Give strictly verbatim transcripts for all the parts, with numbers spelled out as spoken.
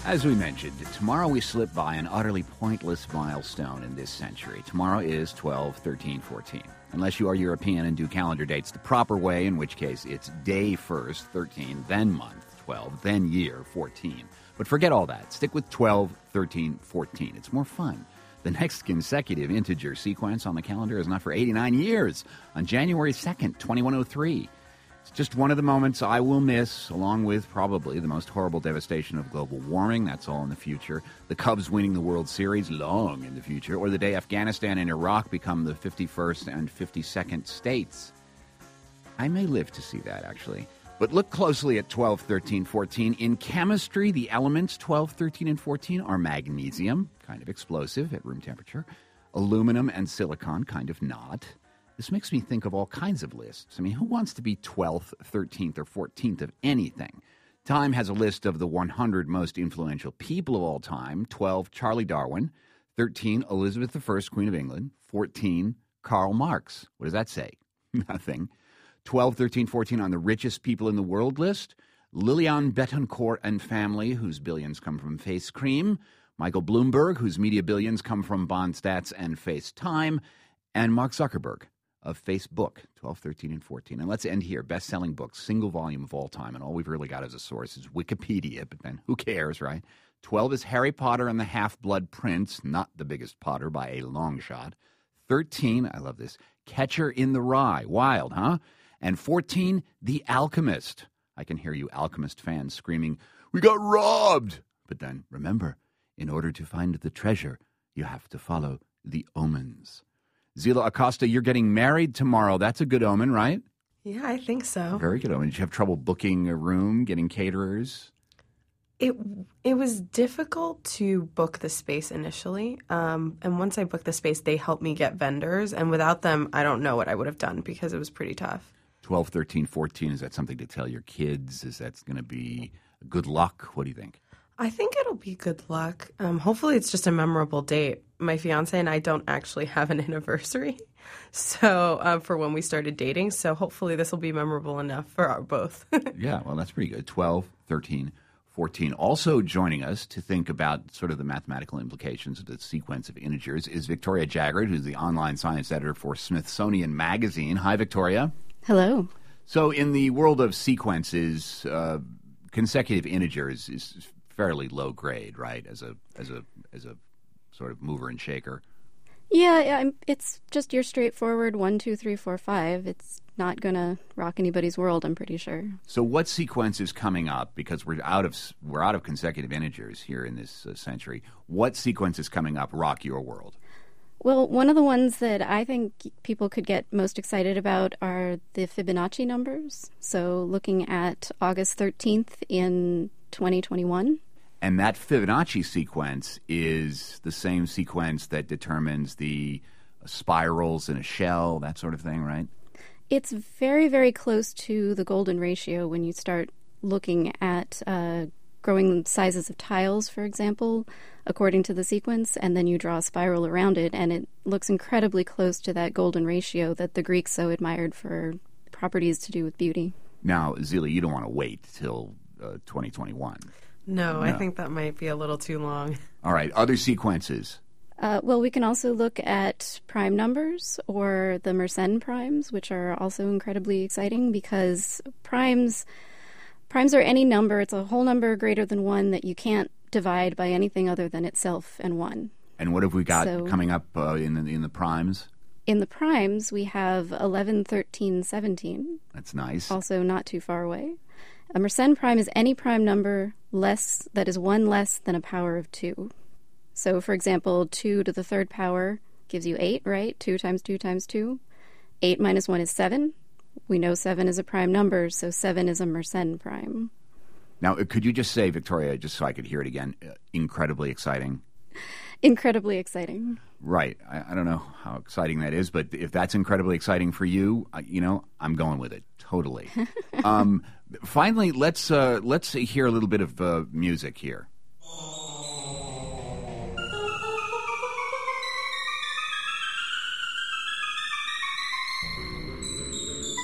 As we mentioned, tomorrow we slip by an utterly pointless milestone in this century. Tomorrow is twelve thirteen fourteen. Unless you are European and do calendar dates the proper way, in which case it's day first, thirteen, then month, twelve, then year, fourteen. But forget all that. Stick with twelve thirteen fourteen. It's more fun. The next consecutive integer sequence on the calendar is not for eighty-nine years, on January second, twenty-one oh three. It's just one of the moments I will miss, along with probably the most horrible devastation of global warming. That's all in the future. The Cubs winning the World Series, long in the future. Or the day Afghanistan and Iraq become the fifty-first and fifty-second states. I may live to see that, actually. But look closely at twelve thirteen fourteen. In chemistry, the elements twelve, thirteen, and fourteen are magnesium, kind of explosive at room temperature, aluminum and silicon, kind of not. This makes me think of all kinds of lists. I mean, who wants to be twelfth, thirteenth, or fourteenth of anything? Time has a list of the one hundred most influential people of all time. twelve, Charlie Darwin. thirteen, Elizabeth the First, Queen of England. fourteen, Karl Marx. What does that say? Nothing. twelve, thirteen, fourteen on the richest people in the world list. Liliane Bettencourt and family, whose billions come from face cream. Michael Bloomberg, whose media billions come from Bond Stats and FaceTime. And Mark Zuckerberg of Facebook, twelve, thirteen, and fourteen. And let's end here. Best-selling books, single volume of all time. And all we've really got as a source is Wikipedia, but then who cares, right? twelve is Harry Potter and the Half-Blood Prince, not the biggest Potter by a long shot. thirteen, I love this, Catcher in the Rye. Wild, huh? And fourteen, The Alchemist. I can hear you Alchemist fans screaming, "We got robbed!" But then, remember, in order to find the treasure, you have to follow the omens. Zila Acosta, you're getting married tomorrow. That's a good omen, right? Yeah, I think so. Very good omen. Did you have trouble booking a room, getting caterers? It it was difficult to book the space initially. Um, and once I booked the space, they helped me get vendors. And without them, I don't know what I would have done because it was pretty tough. twelve, thirteen, fourteen, is that something to tell your kids? Is that going to be good luck? What do you think? I think it'll be good luck. Um, hopefully it's just a memorable date. My fiance and I don't actually have an anniversary so uh, for when we started dating. So hopefully this will be memorable enough for our both. Yeah, well, that's pretty good. twelve, thirteen, fourteen. Also joining us to think about sort of the mathematical implications of the sequence of integers is Victoria Jaggard, who's the online science editor for Smithsonian Magazine. Hi, Victoria. Hello. So in the world of sequences, uh, consecutive integers is fairly low grade, right? As a as a as a sort of mover and shaker. Yeah, yeah, it's just your straightforward one, two, three, four, five. It's not going to rock anybody's world, I'm pretty sure. So, what sequence is coming up? Because we're out of we're out of consecutive integers here in this uh, century. What sequence is coming up? Rock your world. Well, one of the ones that I think people could get most excited about are the Fibonacci numbers. So, looking at August thirteenth in twenty twenty-one. And that Fibonacci sequence is the same sequence that determines the spirals in a shell, that sort of thing, right? It's very, very close to the golden ratio when you start looking at uh, growing sizes of tiles, for example, according to the sequence, and then you draw a spiral around it, and it looks incredibly close to that golden ratio that the Greeks so admired for properties to do with beauty. Now, Zila, you don't want to wait till uh, twenty twenty-one. No, No. I think that might be a little too long. All right, other sequences. Uh, well, we can also look at prime numbers or the Mersenne primes, which are also incredibly exciting because primes primes are any number. It's a whole number greater than one that you can't divide by anything other than itself and one. And what have we got So- coming up uh, in the, in the primes? In the primes, we have eleven, thirteen, seventeen, That's nice. also not too far away. A Mersenne prime is any prime number less that is one less than a power of two. So, for example, two to the third power gives you eight, right? two times two times two. eight minus one is seven. We know seven is a prime number, so seven is a Mersenne prime. Now, uh, could you just say, Victoria, just so I could hear it again, uh, incredibly exciting? Incredibly exciting. Right. I, I don't know how exciting that is, but if that's incredibly exciting for you, uh, you know, I'm going with it. Totally. um, finally, let's uh, let's hear a little bit of uh, music here.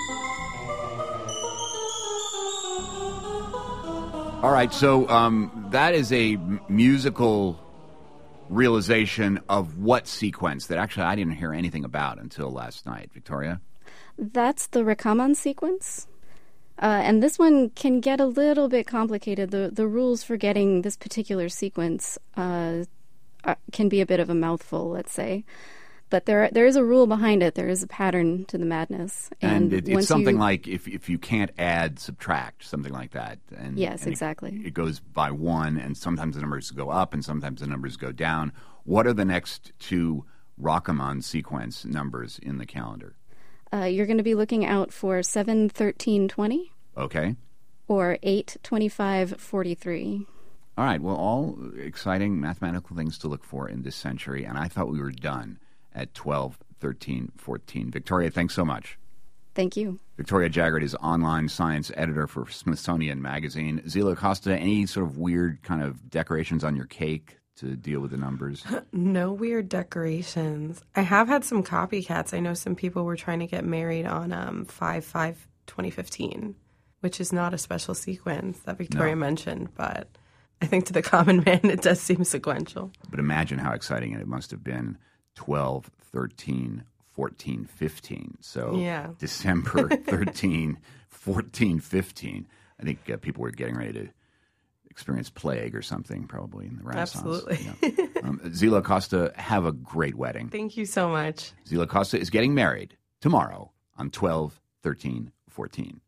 All right, so um, that is a m- musical realization of what sequence that actually I didn't hear anything about until last night. Victoria? That's the Rakaman sequence. Uh, and this one can get a little bit complicated. The the rules for getting this particular sequence uh, are, can be a bit of a mouthful, let's say. But there there is a rule behind it. There is a pattern to the madness. And, and it, it's something you, like if if you can't add, subtract, something like that. And, yes, and exactly. It, it goes by one, and sometimes the numbers go up, and sometimes the numbers go down. What are the next two Rakaman sequence numbers in the calendar? Uh, you're going to be looking out for seven, thirteen, twenty. Okay. Or eight, twenty-five, forty-three. All right. Well, all exciting mathematical things to look for in this century, and I thought we were done at twelve, thirteen, fourteen. Victoria, thanks so much. Thank you. Victoria Jaggert is online science editor for Smithsonian Magazine. Zila Costa, any sort of weird kind of decorations on your cake to deal with the numbers? No weird decorations. I have had some copycats. I know some people were trying to get married on um, five five twenty fifteen, which is not a special sequence that Victoria no. mentioned, but I think to the common man it does seem sequential. But imagine how exciting it must have been. twelve, thirteen, fourteen, fifteen. So yeah. December thirteen, fourteen, fifteen. I think uh, people were getting ready to experience plague or something probably in the Renaissance. Absolutely. Yeah. um, Zila Costa, have a great wedding. Thank you so much. Zila Costa is getting married tomorrow on twelve, thirteen, fourteen.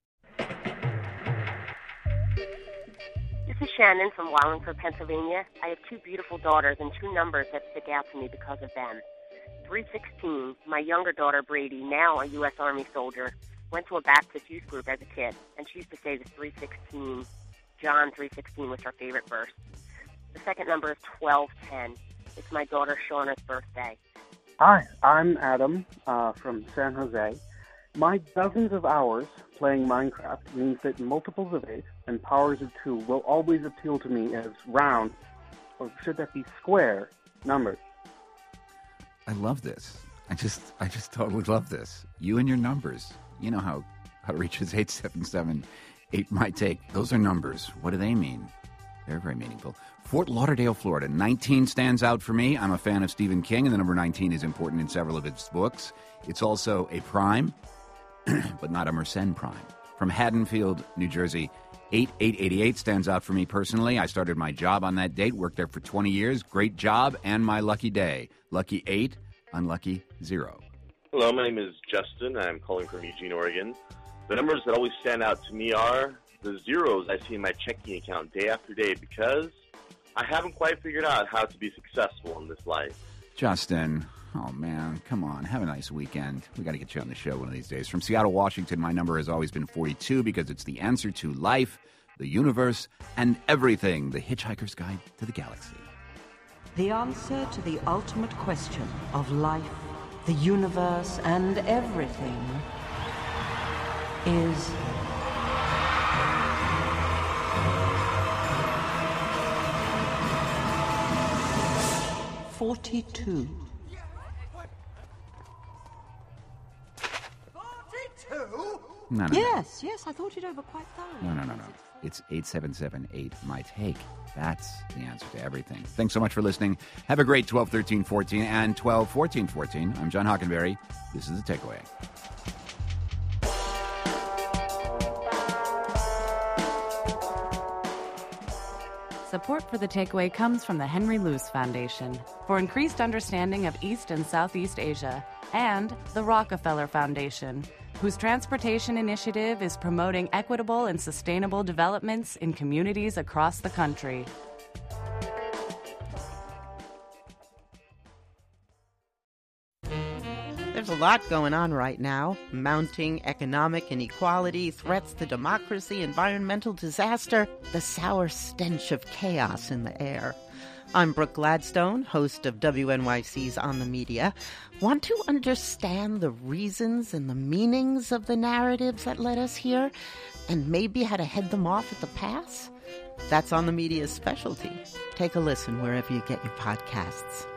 This is Shannon from Wallingford, Pennsylvania. I have two beautiful daughters and two numbers that stick out to me because of them. three sixteen, my younger daughter Brady, now a U S Army soldier, went to a Baptist youth group as a kid, and she used to say the three sixteen, John three sixteen was her favorite verse. The second number is twelve ten. It's my daughter Shauna's birthday. Hi, I'm Adam uh, from San Jose. My dozens of hours playing Minecraft means that multiples of eight and powers of two will always appeal to me as round, or should that be square, numbers. I love this. I just I just totally love this. You and your numbers. You know how, how to reach us, eight seven seven, eight might take. Those are numbers. What do they mean? They're very meaningful. Fort Lauderdale, Florida. nineteen stands out for me. I'm a fan of Stephen King, and the number nineteen is important in several of his books. It's also a prime, but not a Mersenne prime. From Haddonfield, New Jersey, eight eight eight eight stands out for me personally. I started my job on that date, worked there for twenty years. Great job, and my lucky day. Lucky eight, unlucky zero. Hello, my name is Justin. I'm calling from Eugene, Oregon. The numbers that always stand out to me are the zeros I see in my checking account day after day because I haven't quite figured out how to be successful in this life. Justin, oh man, come on, have a nice weekend. We got to get you on the show one of these days. From Seattle, Washington, my number has always been forty-two because it's the answer to life, the universe, and everything. The Hitchhiker's Guide to the Galaxy. The answer to the ultimate question of life, the universe, and everything is forty-two. forty-two? No, no, yes, no. yes, I thought it over quite thoroughly. No, no, no, no. It's eight seven seven eight my take. That's the answer to everything. Thanks so much for listening. Have a great twelve, thirteen, fourteen and twelve, fourteen, fourteen. I'm John Hockenberry. This is The Takeaway. Support for The Takeaway comes from the Henry Luce Foundation for increased understanding of East and Southeast Asia, and the Rockefeller Foundation, whose transportation initiative is promoting equitable and sustainable developments in communities across the country. There's a lot going on right now. Mounting economic inequality, threats to democracy, environmental disaster, the sour stench of chaos in the air. I'm Brooke Gladstone, host of W N Y C's On the Media. Want to understand the reasons and the meanings of the narratives that led us here, and maybe how to head them off at the pass? That's On the Media's specialty. Take a listen wherever you get your podcasts.